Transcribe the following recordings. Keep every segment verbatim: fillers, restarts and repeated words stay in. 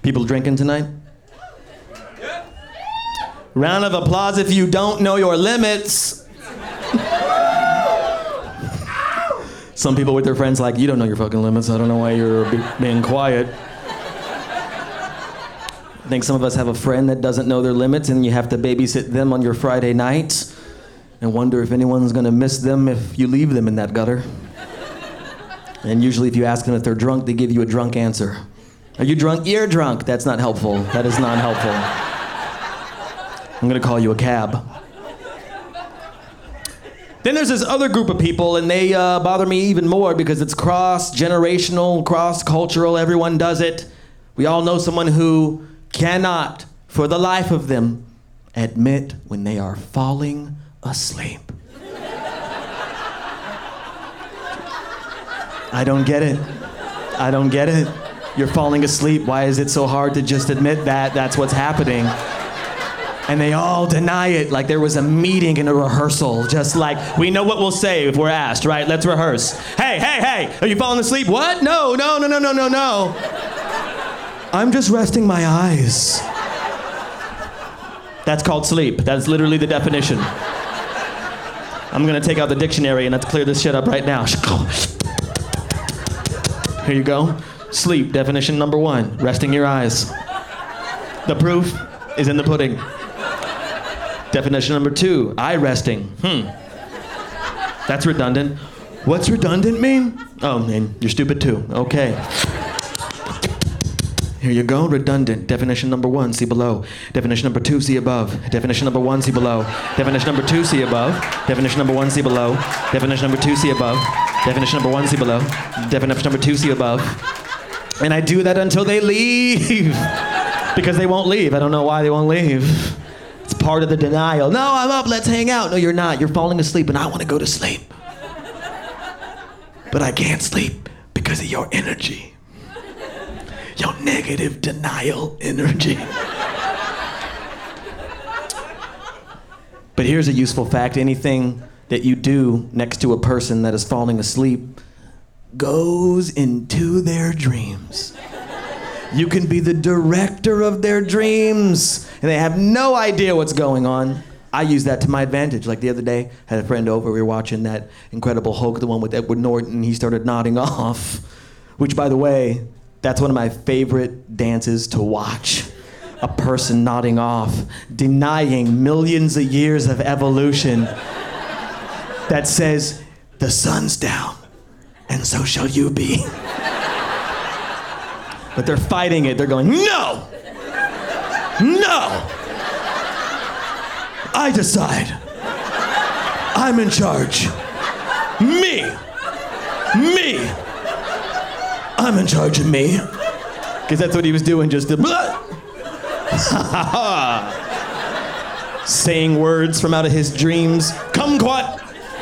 People drinking tonight? Round of applause if you don't know your limits. Some people with their friends like, you don't know your fucking limits. I don't know why you're be- being quiet. I think some of us have a friend that doesn't know their limits and you have to babysit them on your Friday nights and wonder if anyone's gonna miss them if you leave them in that gutter. And usually if you ask them if they're drunk, they give you a drunk answer. Are you drunk? You're drunk. That's not helpful. That is not helpful. I'm gonna call you a cab. Then there's this other group of people, and they uh, bother me even more because it's cross-generational, cross-cultural, everyone does it. We all know someone who cannot, for the life of them, admit when they are falling asleep. I don't get it. I don't get it. You're falling asleep. Why is it so hard to just admit that that's what's happening? And they all deny it like there was a meeting and a rehearsal. Just like, we know what we'll say if we're asked, right? Let's rehearse. Hey, hey, hey, are you falling asleep? What? No, no, no, no, no, no, no. I'm just resting my eyes. That's called sleep. That's literally the definition. I'm gonna take out the dictionary and let's clear this shit up right now. Here you go. Sleep, definition number one, resting your eyes. The proof is in the pudding. Definition number two, eye resting. Hmm. That's redundant. What's redundant mean? Oh, and you're stupid too. Okay. Here you go, redundant. Definition number one, see below. Definition number two, see above. Definition number one, see below. Definition number two, see above. Definition number one, see below. Definition number two, see above. Definition number one, see below. Definition number two, see above. And I do that until they leave. Because they won't leave. I don't know why they won't leave. It's part of the denial. No, I'm up, let's hang out. No, you're not. You're falling asleep and I want to go to sleep. But I can't sleep because of your energy. Your negative denial energy. But here's a useful fact. Anything that you do next to a person that is falling asleep goes into their dreams. You can be the director of their dreams, and they have no idea what's going on. I use that to my advantage. Like the other day, I had a friend over, we were watching that Incredible Hulk, the one with Edward Norton, and he started nodding off, which, by the way, that's one of my favorite dances to watch. A person nodding off, denying millions of years of evolution that says, the sun's down, and so shall you be. But they're fighting it. They're going, no! No! I decide. I'm in charge. Me! Me! I'm in charge of me. Because that's what he was doing, just the saying words from out of his dreams. Kumquat!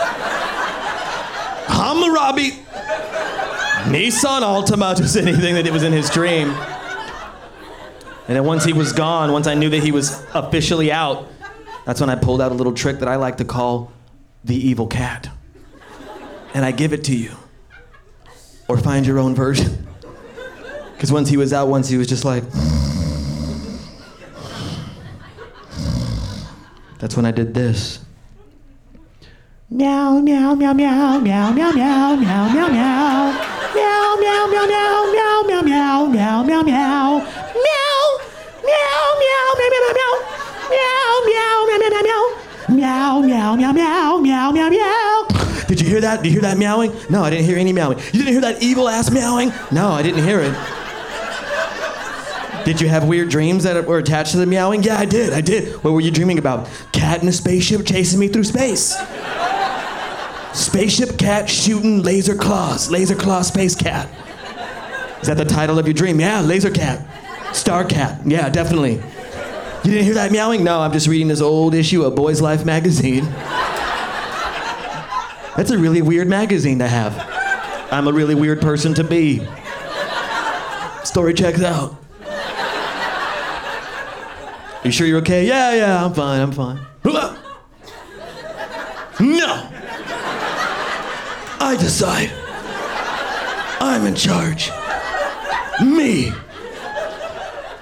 Hammurabi! Nissan Altima, just anything that it was in his dream. And then once he was gone, once I knew that he was officially out, that's when I pulled out a little trick that I like to call the evil cat. And I give it to you. Or find your own version. Because once he was out, once he was just like... That's when I did this. Meow, meow, meow, meow, meow, meow, meow, meow, meow, meow. Meow, meow, meow, meow, meow, meow, meow, meow, meow, meow. Meow, meow, meow, meow, meow, meow. Meow, meow, meow, meow, meow. Meow, meow, meow, meow, meow, meow, meow. Did you hear that? Did you hear that meowing? No, I didn't hear any meowing. You didn't hear that evil ass meowing? No, I didn't hear it. Did you have weird dreams that were attached to the meowing? Yeah, I did, I did. What were you dreaming about? Cat in a spaceship chasing me through space. Spaceship cat shooting laser claws. Laser claw space cat. Is that the title of your dream? Yeah, laser cat. Star cat. Yeah, definitely. You didn't hear that meowing? No, I'm just reading this old issue of Boys Life magazine. That's a really weird magazine to have. I'm a really weird person to be. Story checks out. You sure you're okay? Yeah, yeah, I'm fine, I'm fine. No! I decide. I'm in charge. Me.